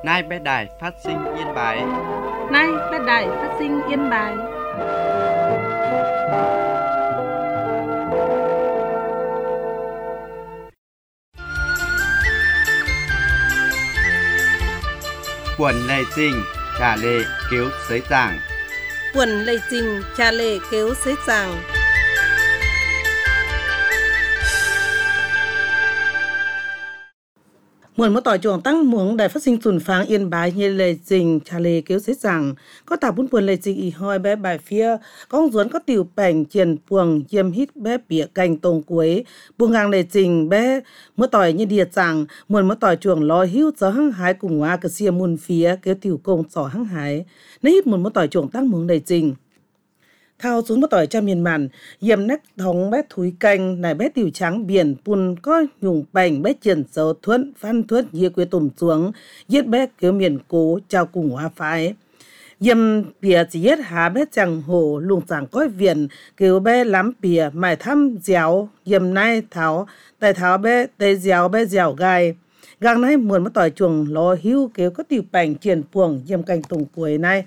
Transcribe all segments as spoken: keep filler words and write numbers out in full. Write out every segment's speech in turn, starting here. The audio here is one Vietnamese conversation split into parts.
Nay bé đài phát sinh Yên Bái. Nay bé đài phát sinh Yên Bái. Quần lệ trình trả lệ kéo sới giảng. Quần lệ trình trả lệ kéo sới giảng. Muộn một tỏi chuồng tăng muống đài phát sinh tuần pháng Yên Bái như lệ trình trả lệ kéo sới giảng. Có tả bún quần lệ trình y hoi bé bài phía. Con duốn có tiểu bảnh chiền buồng diêm hít bé bịa cành tông cuối. Buồng ngang lệ trình bé một tỏi như địa giảng. Muộn một tỏi chuồng lo hữu cho hăng hái cùng hoa cơ xìa muôn phía kéo tiểu công cho hăng hái. Nếu hít muộn một tỏi chuồng tăng muống lệ trình. Thao xuống một tỏi cho miền màn, yếm nách thống bé thúi canh, này bé tiểu trắng biển, bùn có nhung bành bé triển dấu thuẫn, phan thuất dìa quê tùm xuống, giết bé kéo miền cố, trao cùng hoa phái. Yếm bìa chỉ giết há bé chẳng hồ, lùng chẳng coi viện, kéo bé lắm bìa, mải thăm dẻo, yếm nay tháo, tay tháo bé, tay dẻo bé dẻo gai. Găng này muộn một tỏi chuồng lo hưu kéo có tiểu bành triển buồng, yếm canh tùng cuối này.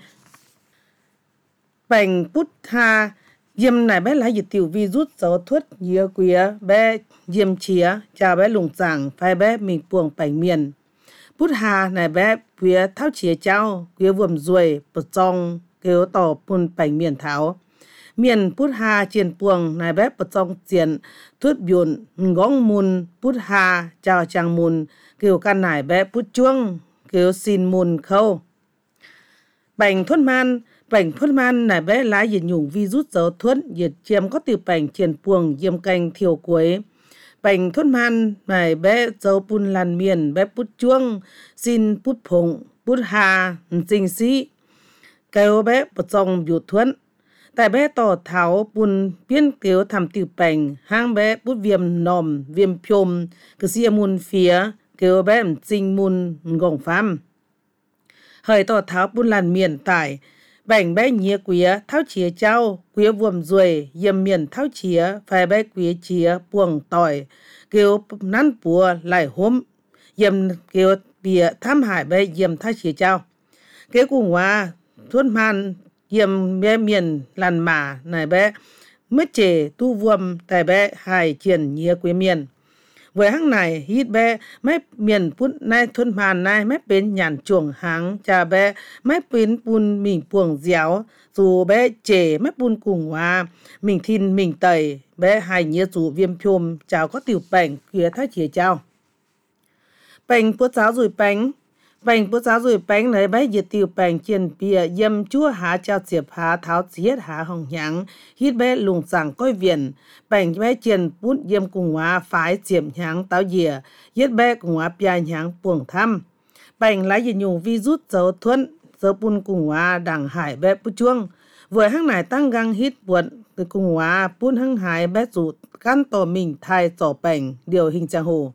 Bành bút ha, yếm này bé lá dịch tiểu vi rút dấu thuất dìa quía, bé yếm chía, chào bé lùng giảng, phai bé mình buồng bành miền. Bút hà này bé quía tháo chía trao, quía vườm ruồi, bật trong, kéo tỏ bùn bành miền tháo. Miền bút hà chiền buồng này bé bật trong chiền, thuất biồn, ngóng mùn, bút hà, chào chàng mùn, kéo căn này bé bút chuông, kéo xin mùn khâu. Bành thuất man, bành thuất man này bé lá dịch nhung vi rút dấu thuất, dịch chiếm có tiểu bành chiền buồng diêm canh thiều cuối. Bành thuất man này bé dấu bùn làn miền, bé bút chuông, xin bút phụng, bút hà, trình sĩ. Kéo bé bật trong biểu thuẫn. Tại bé tỏ tháo bùn biên kéo thầm tiểu bành, hang bé bút viêm nòm, viêm phiôm, cơ xìa mùn phía, kéo bé trình mùn gồng phám. Hời tỏ tháo bùn làn miền tải, bành bé nhía quía tháo chía trao, quía vuông ruồi, yếm miền tháo chía, phải bé quía chía, buồng tỏi, kêu nắn bùa lại hôm, yếm kêu bìa thăm hải bé yếm tháo chía trao. Kêu cùng hoa, thuần man, yếm bé miền làn mà, này bé, mất chê tu vuông, tại bé hải triển nhía quía miền. Với hăng này, hít bé, mấy miền phút này thuần màn này mấy bên nhàn chuồng háng, cha bé, mấy bên bùn mình buồng dẻo, dù bé chê mấy bùn cùng hoa, mình thìn mình tẩy, bé hai nhớ dù viêm phiôm, cháu có tiểu bành, kia thái chìa cháu. Bành bút giáo rồi bánh, bành bút giáo rồi bánh này bé diệt tiểu bành chiên bìa, yếm chúa há trao diệp há tháo chiết há hồng nháng, hít bé lùng sảng coi viện, bành bé chiên bút yếm cùng hóa phái diệp nháng táo dìa, yết bé cùng hóa bia nháng buồng thăm. Bành lá dịch nhung vi rút dấu thuẫn, dấu bùn cùng hóa đằng hải bé bút chuông. Vừa hăng này tăng găng hít buồn, từ cùng hóa bút hăng hải bé rụt, căn tổ mình thai tổ bành, điều hình trang hồ.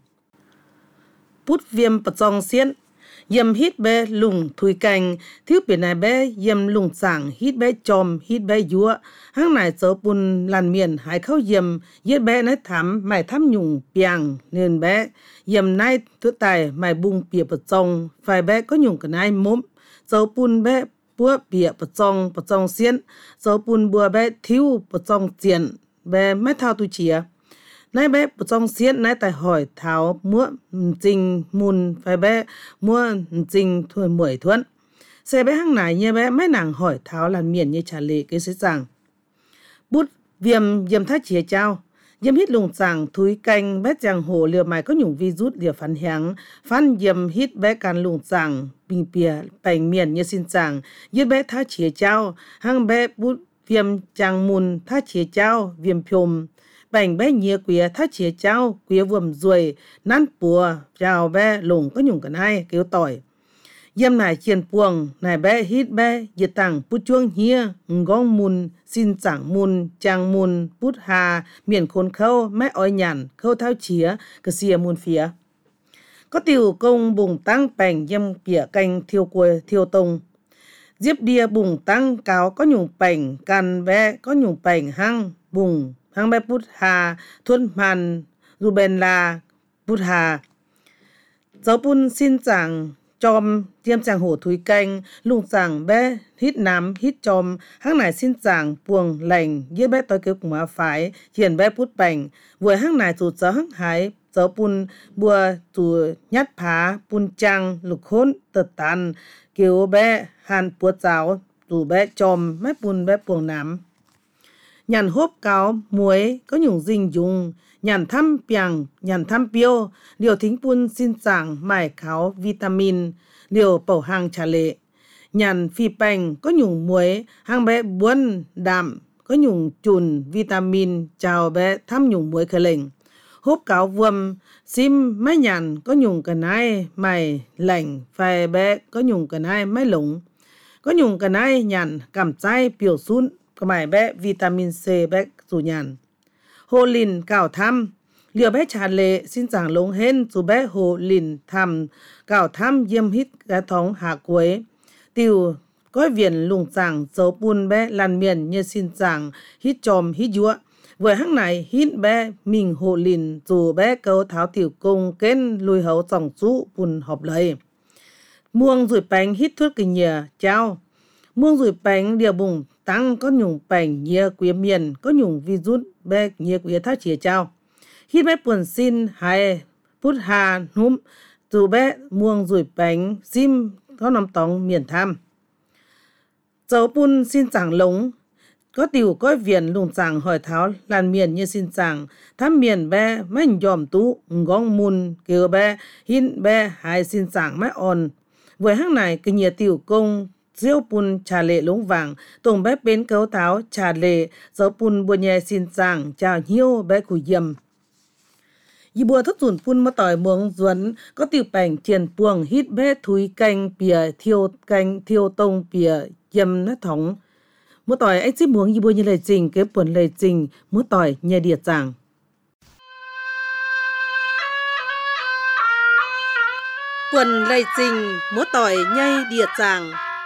Bút viêm bật dòng xiên. Yếm hít bé lùng thui canh, thiếu biển này bé yếm lùng sảng, hít bé chòm, hít bé dúa. Hăng này dấu bùn làn miền, hãy khâu yếm, yết bé nấy thắm, mày thắm nhung biàng, nên bé. Yếm này thứ tài, mày bung bìa bật dòng, phải bé có nhung cái này mốm. Dấu bùn bé búa bìa bật dòng, bật dòng xiên, dấu bùn bùa bé thiếu bật dòng tiền, bé mấy thao tu chìa. Nãy bé trong xiên nãy tại hỏi tháo mua trình mùn phải bé mua trình thôi mười thuẫn. Xe bé hăng này như bé mấy nàng hỏi tháo làn miền như trả lệ cái sẽ rằng. Bút viêm yếm thác chìa trao. Yếm hít lùng sảng thúi canh bé chàng hồ liều mày có nhung vi rút liều phán h향, phán yếm hít bé can lùng sảng bình bìa bành miền như xin sảng. Yết bé thác chìa trao. Hăng bé bút viêm chàng mùn thác chìa trao viêm phiôm. Bành bé nhía quía thác chía cháu, quía vườm ruồi, nắn bùa, chào bé lùng có nhung cần ai, kêu tỏi. Yếm này chiên buồng, này bé hít bé, diệt tảng bút chuông hia, ngóng mùn, xin chẳng mùn, chàng mùn, bút hà, miền khôn khâu, mẹ oi nhàn, khâu thao chía, cơ xìa mùn phía. Có tiểu công bùng tăng bành yếm bỉa canh thiêu quê thiêu tông. Diếp đia bùng tăng cáo có nhung bành, can bé có nhung bành hăng, bùng. Hăng bé bút hà, thuần man, Ruben la, bút hà. Dấu bùn xin chẳng จอมเจียมจางโหถุยแกงลุงจางแบฮิตน้ำฮิตจอมห้างไหนสิ้นจางปวงแหล่งเยี่ยแบต่อยเกี่ยวกับหมาฝ่ายเขียนแบพุดแป่งบัวห้างไหนจูดเจอห้างหายเจอปุนบัวจูยัดผาปุนจังลูกค้นเติดตันเกี่ยวแบหันปัวเจ้าจูแบจอมไม่ปุนแบปวงน้ำหยันฮบเกามวยก็หยุ่งจิงยุงหยันทำเปียงหยันทำเปียวเดี่ยวทิ้งปุนสิ้นจางไม้ขาววิตามินเดี่ยวเป่าหางชะเลหยันฟีแปงก็หยุ่งมวยหางแบะบ้วนดำก็หยุ่งจุนวิตามินเจ้าแบะทำหยุ่งมวยเคล่งฮบเกาวมซิมไม่หยันก็หยุ่งกันไอไม่แหล่งไฟแบะก็หยุ่งกันไอไม่หลงก็หยุ่งกันไอหยันกำใจเปียวซุนก็หมายแบะวิตามินเซแบะสุหยันโฮลินเก่าทำเหลือแบะชาเลสิ้นจางลงเห็นสุแบะโฮลินทำเก่าทำเยี่ยมฮิตกระท้องหากวยติวก้อยเวียนลุงจางโซปุนแบะลันเมียนเยสิ้นจางฮิตจอมฮิตยัวเวยข้างในฮิตแบะมิงโฮลินจูแบะเกาเท้าติวกงเก้นลุยเหาจ่องจูปุนหอบเลยม่วงสุยแปงฮิตทุดกินเยียเจ้าม่วงสุยแปงเดียวบุงตั้งก็หยุ่งแปงเยียเกวียเมียนก็หยุ่งวิจุดแบกเยียเกวียท่าเฉียเจ้าฮิตแบะป่วนสิ้นหายพุทธานุ่มจูแบะม่วงสุยแปงซิมเขานำตองเมียนทำเจ้าปุนสิ้นจางหลงก็ติวก็เวียนลุงจางหอยเท้าลานเมียนเยสิ้นจางทำเมียนแบะไม่ยอมตุงองมุนเกี่ยวแบะหินแบะหายสิ้นจางไม่อ่อนไว้ข้างในกเนียติวกงเซียวปุนชาเลหลงวางตรงแบะเป็นเกาเท้าชาเลเจ้าปุนบัวใหญ่สิ้นจางเจ้าเหี่ยวแบะขุยเยี่ยมยีบัวทุกส่วนปุนมาต่อยเมืองสวนก็ติวแป่งเจียนปวงฮิตแบะถุยแกงเปียเที่ยวแกงเที่ยวตรงเปียเยี่ยมนะถองเมื่อต่อยไอ้จิหมวงยีบัวยี่เลยจริงเก็บปวนเลยจริงเมื่อต่อยเนี่ยเดียจางปวนเลยจริงเมื่อต่อยเนี่ยเดียจาง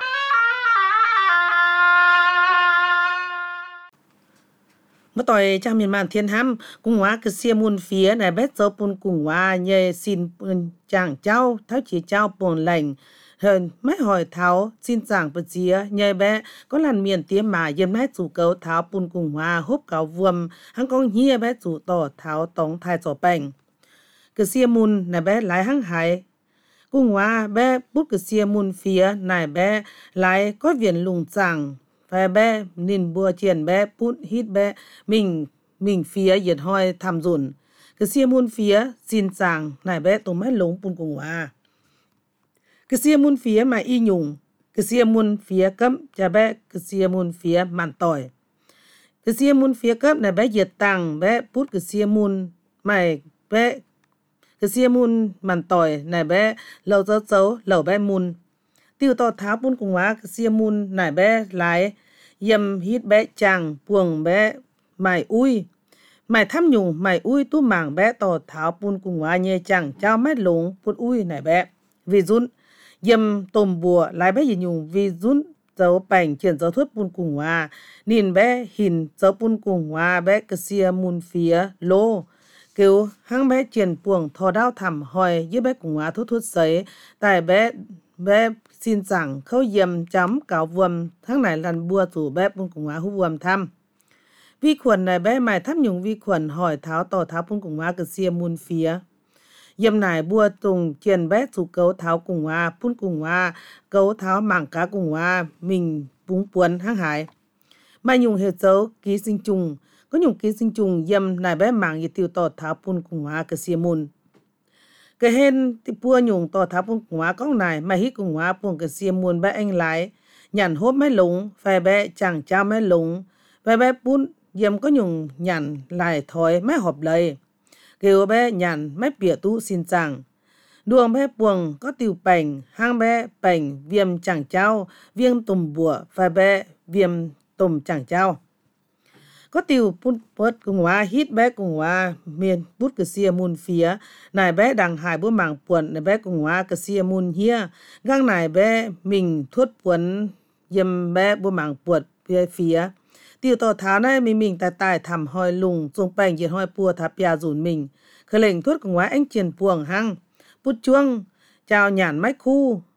เมื่อต่อยจางเมียนมาเทียนห้ำกุ้งว่าคือเสียมุนเฟียในแบทเจ้าปุนกุ้งว่าเนี่ยสินปืนจางเจ้าเท้าเฉียเจ้าปวนแหล่งเฮินไม่หอยเท้าสิ้นจางปะเจียใหญ่แบะก็ลันเมียนเตี้ยมาเยี่ยมให้สู่เกาเท้าปุนกุงว่าฮบเกาวมหังกองเฮียแบะสู่ต่อเท้าตองทายจ่อแป้งกะเสียมุนในแบะหลายหังหายกุงว่าแบะปุ๊ดกะเสียมุนเฟียนายแบะหลายก็เวียนลุงจางแฟแบะนินบัวเจียนแบะปุ๊ดฮิตแบะมิงมิงเฟียเหยียดห้อยทำจุนกะเสียมุนเฟียสิ้นจางนายแบะตรงไม่หลงปุนกุงว่ากะเสียมุนเฟียมาอีหยุงกะเสียมุนเฟียกัมจะแบะกะเสียมุนเฟียมันต่อยกะเสียมุนเฟียกัมในแบะเหยียดตังแบะพุดกะเสียมุนไม่แบะกะเสียมุนมันต่อยในแบะเราเจ้าเจ้าเหล่าแบะมุนติวต่อท้าปุ้นกุงว่ากะเสียมุนในแบะหลายยำฮิตแบะจังปวงแบะไม่อุ้ยไม่ทำหยุงไม่อุ้ยตู้หมางแบะต่อท้าปุ้นกุงว่าเยจังเจ้าไม่หลงปุ้นอุ้ยในแบะวิจุนยำต้มบัวหลายแบะยินยุงวิจุนเจ้าแป่งเขียนเจ้าทวดปุนกุงว่านินแบะหินเจ้าปุนกุงว่าแบะกะเสียมุนเฟียโลเกียวหังแบะเจียนป่วงทอดาวทำหอยยี่แบะกุงว่าทุดทุดใสแต่แบะแบะสินจังเข้าเยี่ยมจำเก่าวมทั้งไหนลันบัวสู่แบะปุนกุงว่าหุวมทำวิขวนในแบะใหม่ทำยุงวิขวนหอยเท้าต่อเท้าปุนกุงว่ากะเสียมุนเฟียเยี่ยมนายบัวตรงเจียนแบะสู่เกาเท้ากุงว่าพุ่นกุงว่าเกาเท้าหมั่งกากุงว่ามิงปุงปวนห้างหายมายุงเฮเจ้ากีสิงจุงก็ยุงกีสิงจุงเยี่ยมนายแบะหมั่งยติวต่อเท้าพุ่นกุงว่ากะเสียมุนกะเห็นที่ปัวยุงต่อเท้าพุ่นกุงว่าก้องนายมาฮิกุงว่าปุ่งกะเสียมุนแบะเองหลายหยันโฮบไม่หลงไฟแบะจังเจ้าไม่หลงไฟแบะปุ้นเยี่ยมก็ยุงหยันลายถอยไม่หอบเลยเกี่ยวแบะหยันไม่เปียตู้สินจังดวงแบะปวงก็ติวแป่งห้างแบะแป่งเวียมจังเจ้าเวียงตุ่มบัวไฟแบะเวียมตุ่มจังเจ้าก็ติวปุ้นเปิดกุงว่าฮิตแบะกุงว่าเมียนปุดกะเสียมุนเฟียนายแบะดังหายบ่หมังปวนในแบะกุงว่ากะเสียมุนเฮียก้างนายแบะมิงทวดปวนเยี่ยมแบะบ่หมังปวดเฟียเฟียติวต่อท้าได้มีมิงแต่ตายทำหอยลุงทรงแป้งเย็นหอยปัวทับยาสูนมิงเคล่งทวดกุงว่าเอ็งเจียนปวงหังปุดจ้วงเจ้าหยานไม้คู่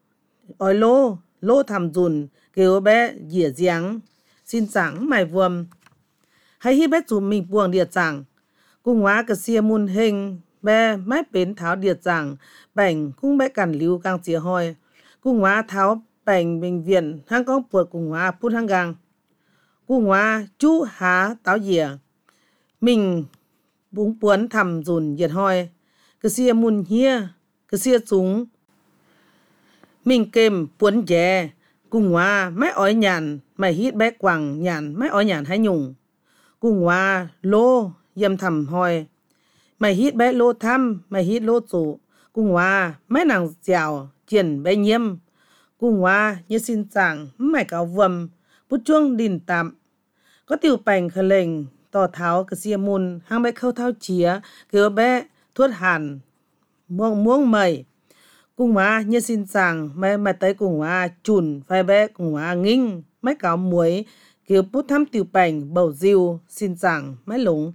ỏi lô lô thầm dùn kêu bé dĩa giếng xin chẳng mày vuông hay hi bé chủ mình buông địa chẳng cung hóa cái xia mun hình bé mái bến tháo địa chẳng bảnh cung bé cản lưu càng chia hoi cung hóa tháo bảnh bệnh viện hang con buộc cung hóa phút hang gang cung hóa chú há táo dĩa mình búng buốn thầm dùn diệt hoi cái xia mun hia cái xia súng mình kềm buốn dè cung hóa mái ói nhàn mày hít bé quàng nhàn mái ói nhàn hay nhung cung hóa lô yếm thầm hoi mày hít bé lô thăm mày hít lô chủ cung hóa mái nàng dẻo triển bé nhiêm cung hóa như xin chẳng mày cáo vầm bút chuông đình tạm có tiểu bành khờ lệnh tỏ tháo cái xia môn hang bé khâu tháo chía kêu bé thuốc hàn muông muông mày cung hóa như xin chẳng mày mày tới cung hóa chùn phải bé cung hóa nghinh mày cáo muối kêu bút thăm tiểu bành bầu diêu xin chẳng mày lúng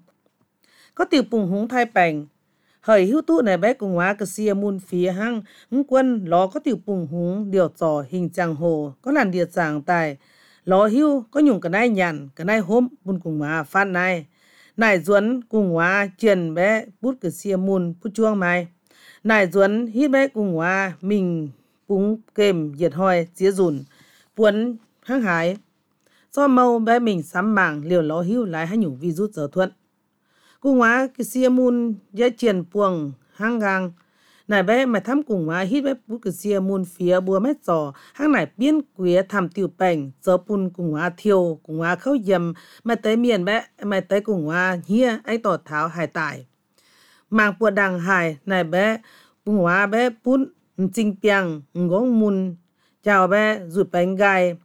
có tiểu bùng húng thai bành hời hữu tụ này bé cung hóa cái xia môn phía hang hứng quân ló có tiểu bùng húng điều trò hình chẳng hồ có làn địa chẳng tài lò hưu có nhung cái này nhàn cái này hôm bún cùng hóa phát này nải duấn cùng hóa truyền bé bút cái xia môn bút chuông mai nải duấn hít bé cùng hóa mình búng kềm diệt hoi xía dùn buồn hăng hái do mâu bé mình sắm mảng liều lò hưu lại hay nhung virus giờ thuận cùng hóa cái xia môn dễ truyền buồng hăng gang nải bé mà thăm cùng hóa hít bé bút cái xia môn phía bùa mét giò hăng nải biên quế thăm tiểu bành giờ pun cùng hóa thiêu cùng hóa khâu yếm mà tới miền bé mà tới cùng hóa hia anh tỏ tháo hải tải màng bùa đằng hải nải bé cùng hóa bé pun chinh piang ngóng mun chào bé rụt bánh gai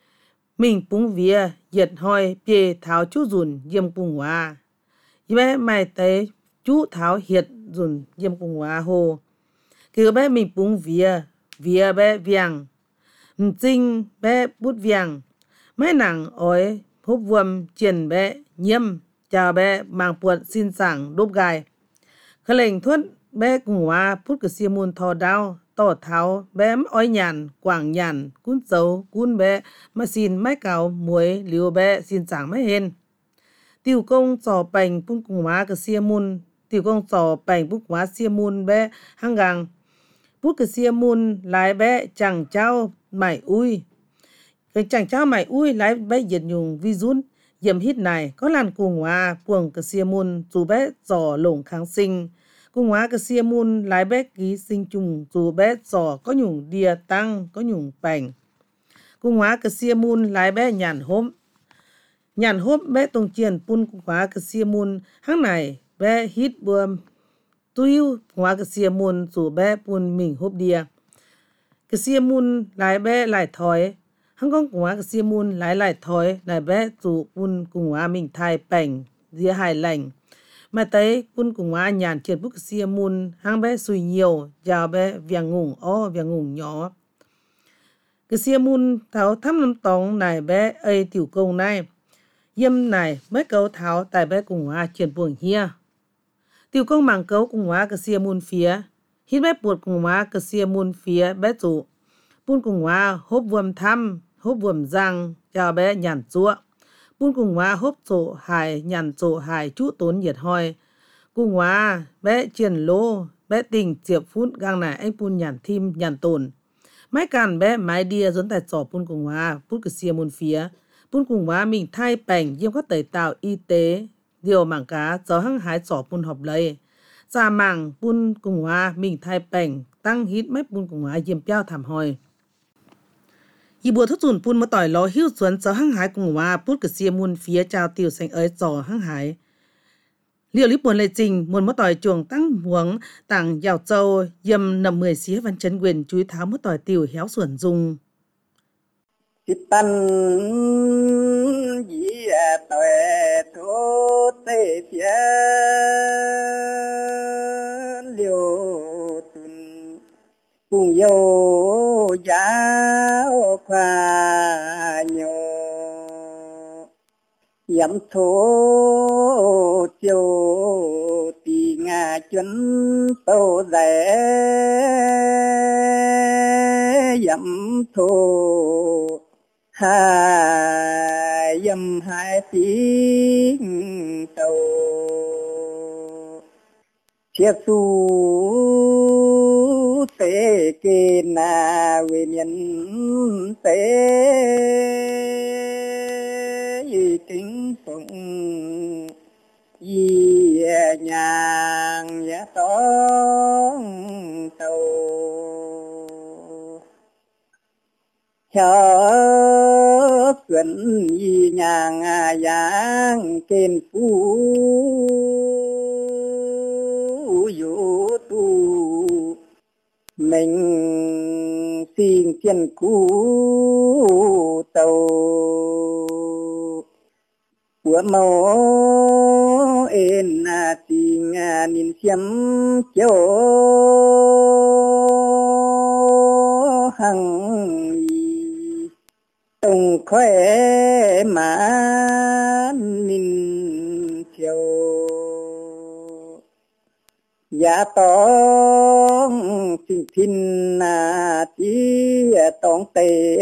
mình pung vía diệt hoi bề tháo chú dùn yếm cùng hóa bé mày tới chú tháo hiệt dùn yếm cùng hóa hồ kêu bé mình búng vía vía bé viang trinh bé bút viang mấy nàng ói hốp vuông triển bé nhiêm chào bé mang buột xin sảng đốp gai khởi lệnh thuất bé cùng hóa phút cái xia môn thò đau tỏ tháo bé ói nhàn quảng nhàn cún dấu cún bé mà xin mấy cào muối liều bé xin sảng mấy hên tiểu công trò bành phun cùng hóa cái xia môn tiểu công trò bành phun hóa xia môn bé hăng gang bút cái xia môn lái bé chẳng trao mày ui cái chẳng trao mày ui lái bé diệt nhung virus yếm hít này có làn cùng hóa buồng cái xia môn dù bé giò lủng kháng sinh cùng hóa cái xia môn lái bé ký sinh trùng dù bé giò có nhung đìa tăng có nhung bành cùng hóa cái xia môn lái bé nhàn hốm nhàn hốm bé tông chiền pun cùng hóa cái xia môn hăng này bé hít buồm tuiu hóa cái xia môn dù bé pun mình hốp đìa cái xia môn lái bé lại thói hăng con cùng hóa cái xia môn lái lại thói lại bé dù pun cùng hóa mình thai bảnh dĩa hài lành mà thấy pun cùng hóa nhàn triệt bút cái xia môn hăng bé sùi nhiều chào bé viang ngủng o viang ngủng nhỏ cái xia môn tháo thăm năm tòng này bé ấy tiểu công này yếm này mấy câu tháo tại bé cùng hóa triệt buồng hia tiểu công mảng cấu cùng hóa cái xia môn phía hít bé buột cùng hóa cái xia môn phía bé chủ pun cùng hóa hốp vuông thăm hốp vuông răng chào bé nhàn chúa pun cùng hóa hốp chỗ hài nhàn chỗ hài chú tốn nhiệt hoi cùng hóa bé triển lô bé tình chiệp phút gang này anh pun nhàn thim nhàn tồn mấy càn bé mái đia dẫn tại trò pun cùng hóa pun cái xia môn phía pun cùng hóa mình thay bành yếm các tẩy tạo y tế điều mảng cá gió hăng hái trò pun họp lấy ra mảng pun cùng hóa mình thay bành tăng hít mấy pun cùng hóa yếm piao thảm hồi y bùa thốt dùn pun mà tỏi ló hiu xuân gió hăng hái cùng hóa put cái xia môn phía chào tiểu xanh ấy trò hăng hái liệu lý buồn lệ trình muốn mất tỏi chuồng tăng huống tảng giàu châu yếm nằm mười xía văn chấn quyền chúi tháo mất tỏi tiểu héo xuẩn dùng Thì tân dĩ tuệ thô tê phía liều tuần cùng yêu giáo khoa nhô yếm thô tiêu tì ngà chân tô rẻ yếm chia su tế kê na về miền tế kính phụng y nhàng giá tông tàu cho xuân y nhàng giang kên phú dụ tu mình xin thiên cú tàu của mẫu en na tình nín xiêm chiếu hằng tông khỏe mà nín chiếu giá tông sinh thiên na tí tông tê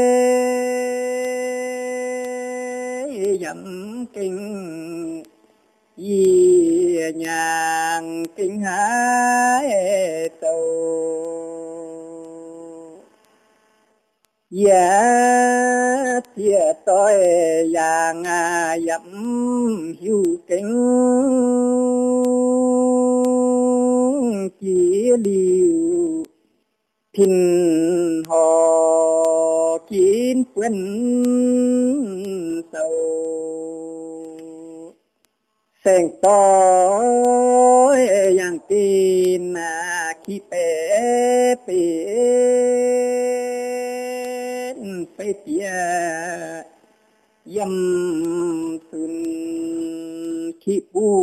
dặm kinh y nhàng kinh hái tàu giá thiệt tôi vàng dặm hiu kinh chỉ liu thìn họ kín quên sầu sen tối yang tin khi bé bé bé tia yam sun khi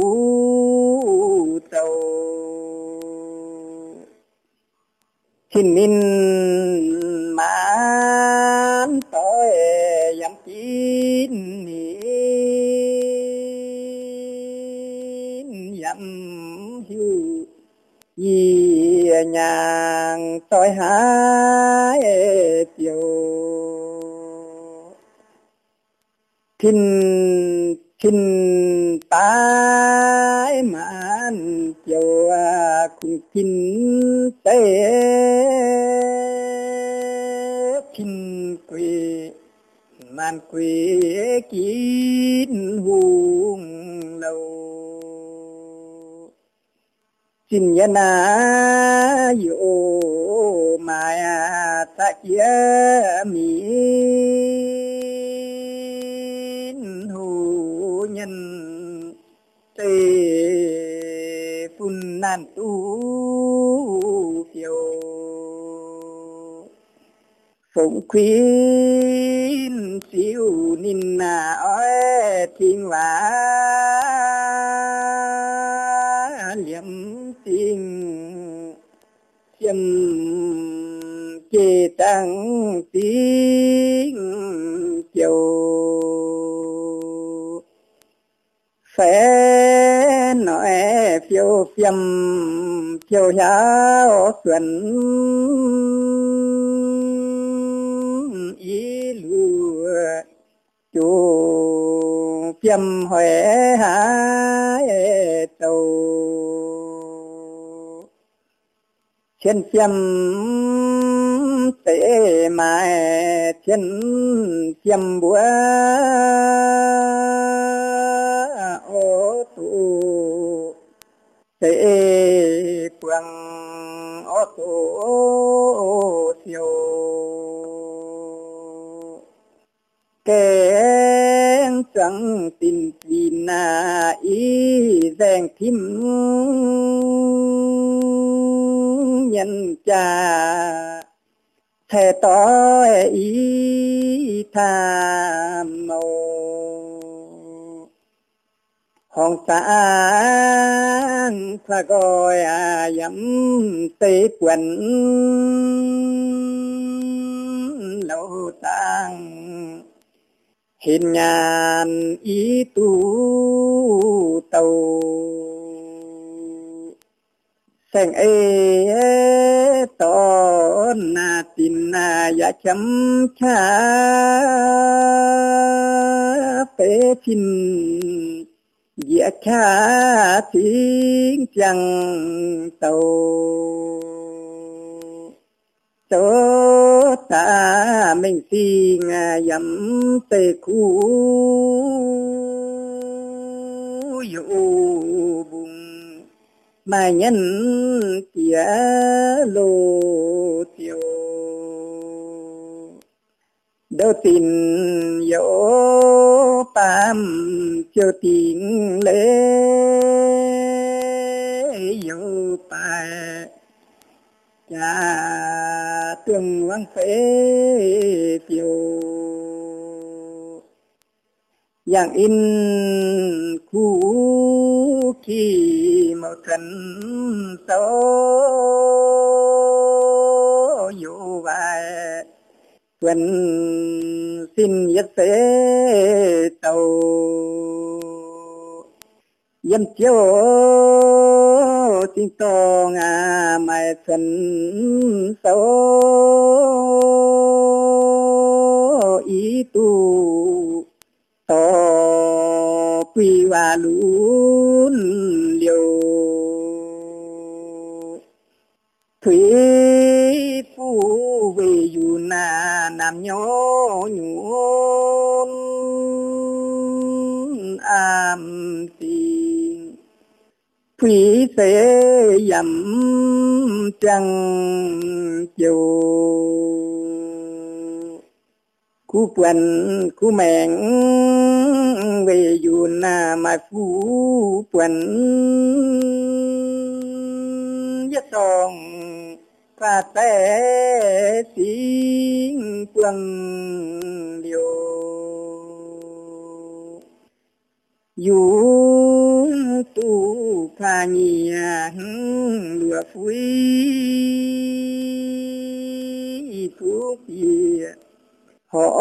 u tàu xin min mãn tối yam kín yam hiu y nhàng tối hái tiêu thiên thiên tái mãn tiêu cùng thiên tế thiên quỳ man quỳ kín hùng lâu xin nhân na yo maya ta kia mi hu nhân tê phun nan tu phiêu phụng khuyên siêu nín na ơi thiên vã liệm tình chiêm chê tăng tiếng chiều phé nói phiêu phiêm phiêu giáo xuân ý lùa chú phiêm huệ hái tàu thiên phiêm tế mai thiên phiêm búa ô tu tế quăng ô tu siêu kén chẳng tin tin na ý giang thím nhân cha thề tối ý tham màu hồng sáng pha gọi à dẫm tê quần lâu tăng hình nhàn ý tu tàu sen ê to na tin na ya chấm cha phê phin Dĩa khá tiếng chẳng tàu số ta mình xin dẫm tê khu dụ bùng mà nhân tía lô tiêu đâu tin dỗ tam chiều tiếng lễ dỗ bài cha tương vắng phế phiêu dạng in khu kỳ màu thần sâu dỗ bài tuần xin nhất sẽ tàu dâm chiếu tiếng to ngà mai xuân sâu ý tu to quy và lún liều thủy phu về dù na nam nhỏ nhún am tình thủy sẽ dầm trăng chiều khu quần khu mẹn về dù na mà phu quần nhất son và té tiếng quần liều dù tu pha nhia lùa phui phúc địa họ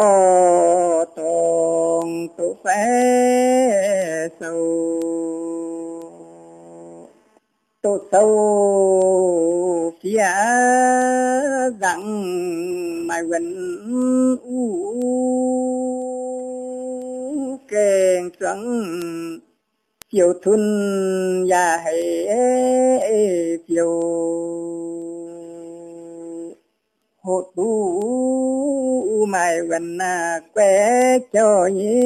tòng tổ phé sâu tổ sâu phía rằng mai vẫn u kèn trắng chiều thuần và hệ chiều hộ tu mai vẫn quét cho nhé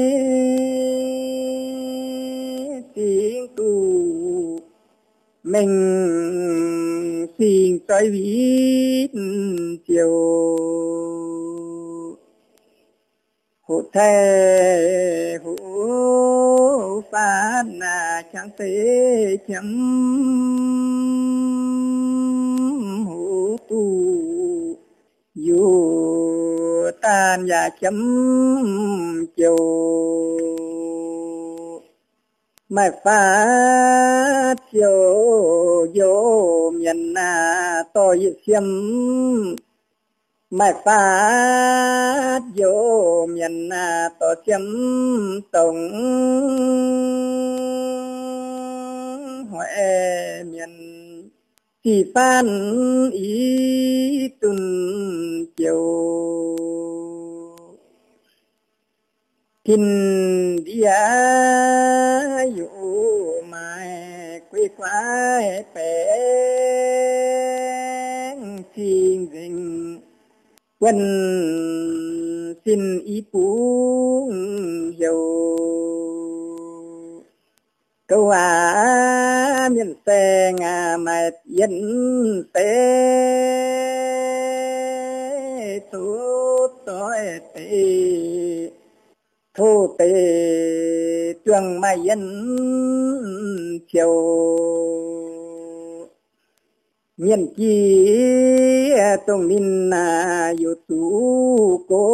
tiếng tu mình xin tới vít chiều hộ thề hộ phát là chẳng thể chấm hộ tu dù tan và chấm chiều mai phát chiều vô miền na tôi xiêm mai phát vô miền na to xiêm tổng huệ miền chỉ phan ý tuần chiều kinh địa dụ mai quê quái bén xin dình quân xin ý phú dầu câu à miền xe ngà mai dân xe tốt tối tê thô tê trường mai dân chiều nhân chi tông ninh na yêu tu cô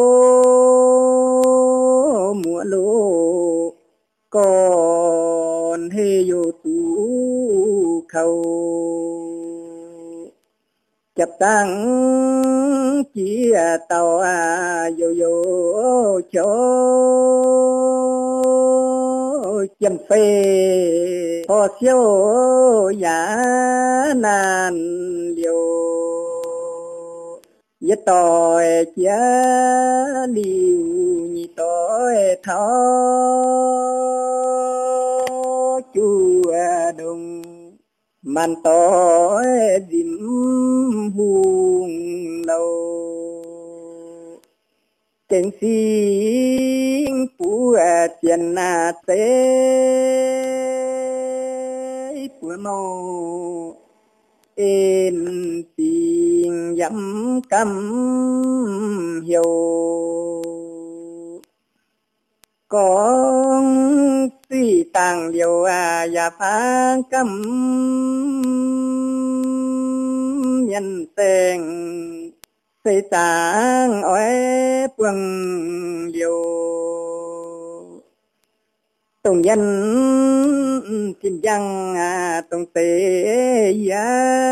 mùa lô còn hê yêu tu khâu chập tăng chỉ tàu à yo yo cho chăm phê ho siêu giá nan liều yết tỏi chia liu nhị tỏi thao chùa đồng màn tối dìm hùng lâu chênh xin phú tiền na tế phú mô ên tình dẫm căm hiểu con suy tàng điều à và phá căm nhân tình xây tàng ỏi quăng điều tổng nhân thiên giang à tổng tế giá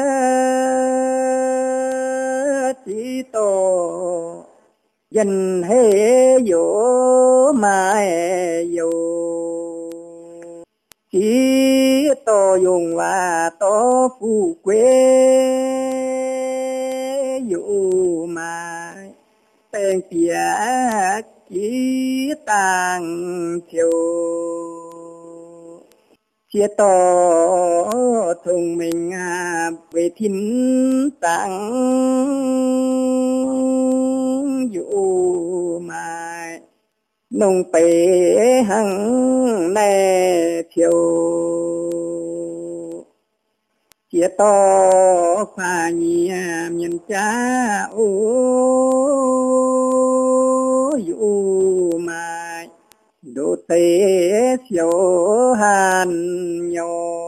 chỉ tổ dân hê dỗ mai dỗ chỉ tổ dùng và tổ phụ quê dỗ mai tên tía chỉ tàng chiều chia to thông minh về thiên tạng dụ mai nông bể hằng nè chiều chia to khoa nhì miền cha ô dụ mai đô tế siêu hàn nhỏ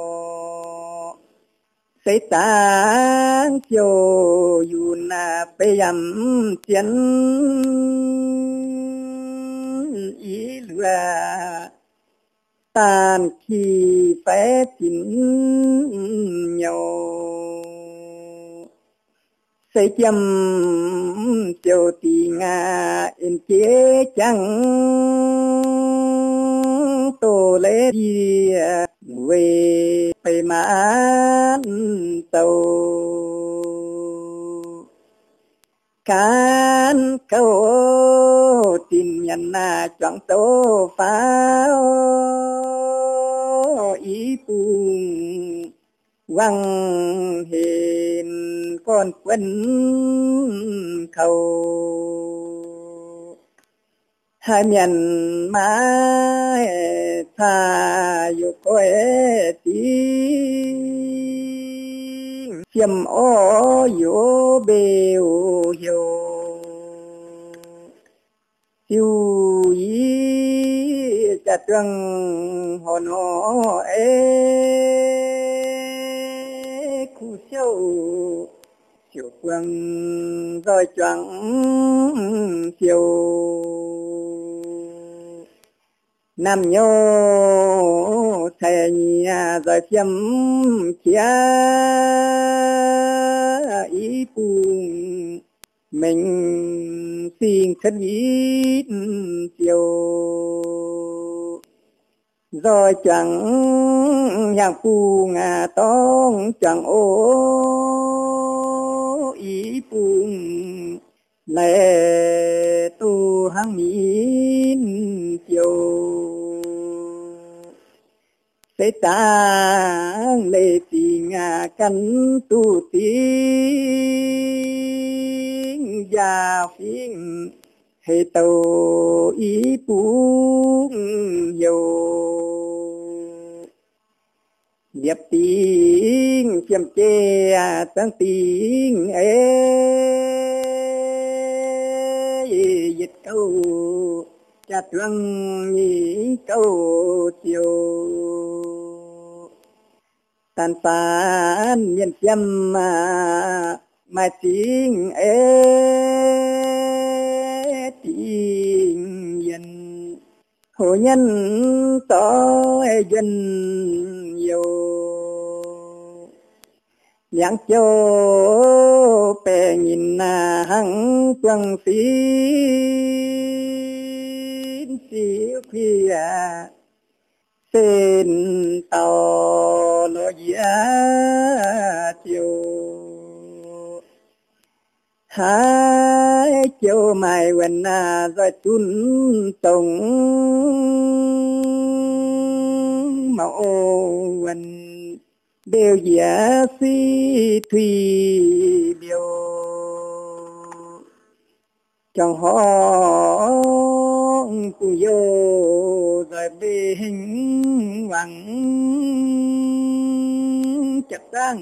xây táng siêu dù na bê yam chiến ý lừa tàn khi phải tin nhau xây châm siêu tì ngà in chế chẳng tô lê đi về bề mãn tàu cán câu tin nhận na chọn tô pháo ý buông quăng hiền con quân khẩu hai miền mãi tha yêu coi tiếng chiêm ô yêu bèo hiểu yêu ý chặt răng hòn họ ê khu siêu siêu quăng rồi choáng siêu nam nhô thề nhà rồi phiếm kia ý buông mình xin thân ít chiều rồi chẳng nhạc phu ngà tông chẳng ô ý buông lệ tu hăng mín chiều sẽ tang lệ tình ngà căn tu tiếng gia phiên hệ tàu ý buông dầu điệp tiếng chiêm chê tăng tiếng ê dịch câu chặt răng nhị câu chiều tàn phán nhân châm mà mà tiếng ê tiếng dân hồ nhân tỏ dân nhiều nhãn châu bè nhìn na hăng quăng xin xíu khuya xin tàu lo giá chiều hai chiều mai quên na rồi tuân tổng màu nào ôวันđều giả si thủy biểu trong họ cụ vô rồi bên vắng chặt tăng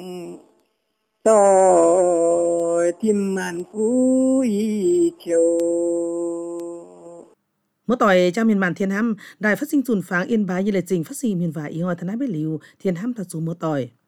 tôi tìm màn cuối chiều. Mỗi tỏi trong miền bản Thiên Hăm, đài phát sinh dùn pháng Yên Bái như lệ trình phát sinh miền vải ý hoa thân ái bế liu Thiên Hăm thật dù mỗi tỏi.